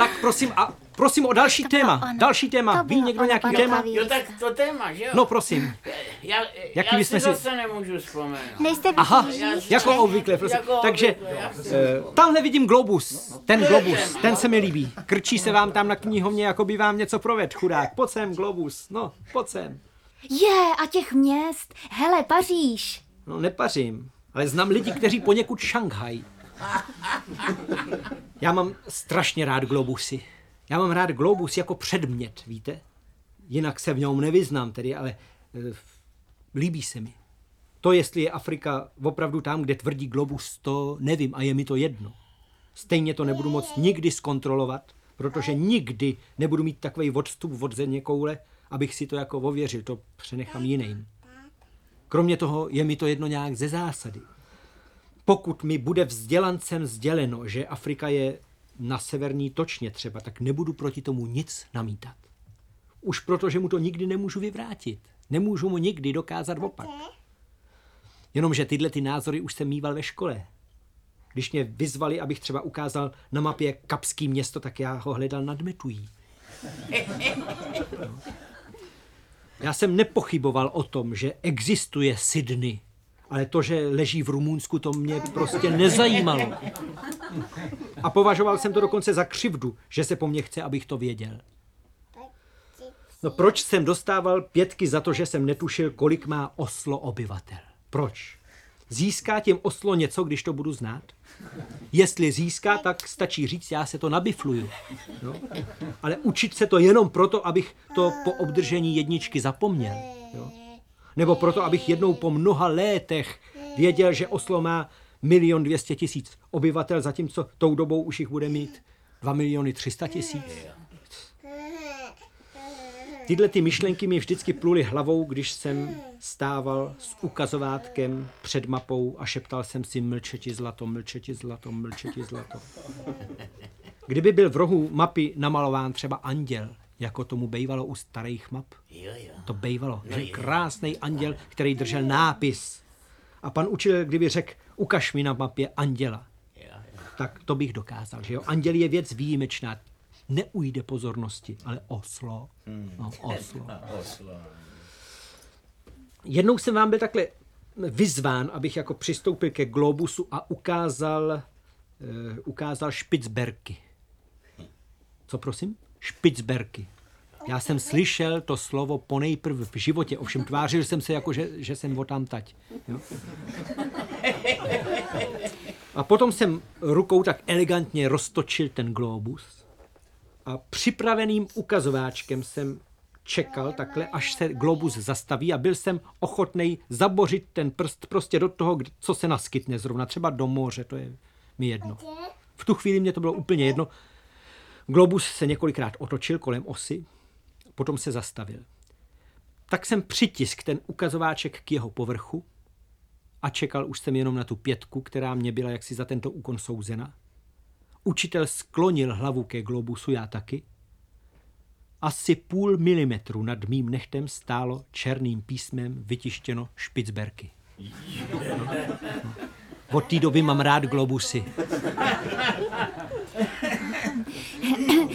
Tak prosím o další téma. Další téma. Ví někdo nějaký téma? Jo, tak to téma, že jo? No prosím. Já si zase nemůžu vzpomenout. Nejste Aha, vytíží, jako že? obvykle, prosím. Jako Takže tamhle vidím globus. Ten globus, ten se mi líbí. Krčí se vám tam na knihovně, jako by vám něco proved, chudák. Pojď sem, globus. No, pojď sem. A těch měst. Hele, Paříž. No, nepařím, ale znám lidi, kteří poněkud Šanghaj. Já mám strašně rád globusy. Já mám rád globus jako předmět, víte? Jinak se v něm nevyznám tedy, ale líbí se mi. To, jestli je Afrika opravdu tam, kde tvrdí globus, to nevím a je mi to jedno. Stejně to nebudu moct nikdy zkontrolovat, protože nikdy nebudu mít takový odstup od země koule, abych si to jako ověřil, to přenechám jiným. Kromě toho je mi to jedno nějak ze zásady. Pokud mi bude vzdělancem sděleno, že Afrika je na severní točně třeba, tak nebudu proti tomu nic namítat. Už proto, že mu to nikdy nemůžu vyvrátit. Nemůžu mu nikdy dokázat opak. Jenomže tyhle ty názory už jsem mýval ve škole. Když mě vyzvali, abych třeba ukázal na mapě Kapský město, tak já ho hledal nad Metují. No. Já jsem nepochyboval o tom, že existuje Sydney, ale to, že leží v Rumunsku, to mě prostě nezajímalo. A považoval jsem to dokonce za křivdu, že se po mně chce, abych to věděl. No proč jsem dostával 5 za to, že jsem netušil, kolik má Oslo obyvatel? Proč? Získá tím Oslo něco, když to budu znát? Jestli získá, tak stačí říct, já se to nabifluju. No? Ale učit se to jenom proto, abych to po obdržení 1 zapomněl. Jo? Nebo proto, abych jednou po mnoha létech věděl, že Oslo má 1 200 000 obyvatel, zatímco tou dobou už jich bude mít 2 300 000. Tyhle ty myšlenky mi vždycky pluly hlavou, když jsem stával s ukazovátkem před mapou a šeptal jsem si mlče ti zlato, mlče ti zlato, mlče ti zlato. Kdyby byl v rohu mapy namalován třeba anděl, jako tomu bejvalo u starých map. To bejvalo. Krásný anděl, který držel nápis. A pan učitel, kdyby řekl, ukaž mi na mapě anděla, tak to bych dokázal, že jo. Anděl je věc výjimečná. Neujde pozornosti, ale Oslo. No, Oslo. Jednou jsem vám byl takhle vyzván, abych jako přistoupil ke globusu a ukázal Špicberky. Co prosím? Špicberky. Já jsem slyšel to slovo ponejprv v životě, ovšem tvářil jsem se jako, že jsem odtamtať. Jo? A potom jsem rukou tak elegantně roztočil ten globus a připraveným ukazováčkem jsem čekal takhle, až se globus zastaví a byl jsem ochotnej zabořit ten prst prostě do toho, co se naskytne zrovna, třeba do moře, to je mi jedno. V tu chvíli mě to bylo úplně jedno. Globus se několikrát otočil kolem osy, potom se zastavil. Tak jsem přitiskl ten ukazováček k jeho povrchu a čekal už jsem jenom na tu 5, která mě byla jaksi za tento úkon souzena. Učitel sklonil hlavu ke globusu, já taky. Asi 0,5 milimetru nad mým nechtem stálo černým písmem vytištěno Špicberky. Od té doby mám rád globusy.